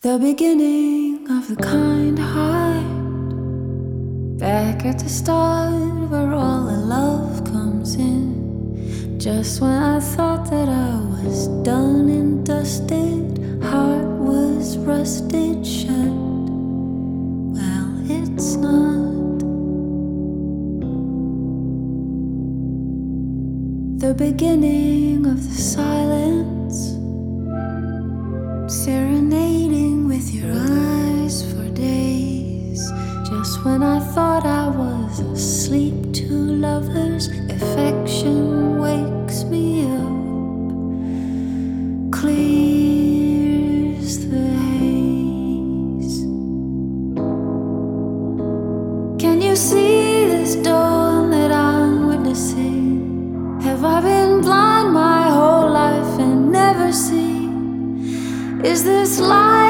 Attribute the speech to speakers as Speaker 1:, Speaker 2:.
Speaker 1: The beginning of the kind heart, back at the start where all the love comes in. Just when I thought that I was done and dusted, heart was rusted shut. Well, it's not. The beginning of the silence, serenading with your eyes for days. Just when I thought I was asleep, two lovers, affection wakes me up, clears the haze. Can you see this dawn that I'm witnessing? Have I been blind my whole life and never seen? Is